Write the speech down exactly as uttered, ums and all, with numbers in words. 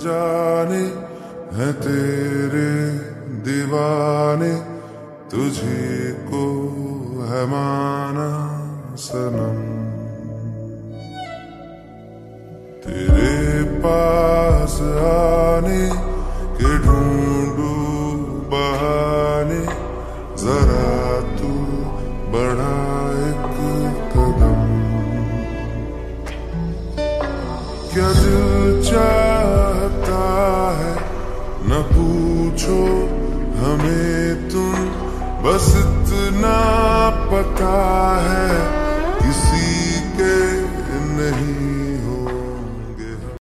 जाने हैं तेरे दीवाने, तुझे को है माना सनम। तेरे पास आने के ढूंढू बहाने, जरा तू बढ़ा एक कदम। क्या दिल चाहता है न पूछो हमें तुम, बस इतना पता है किसी के नहीं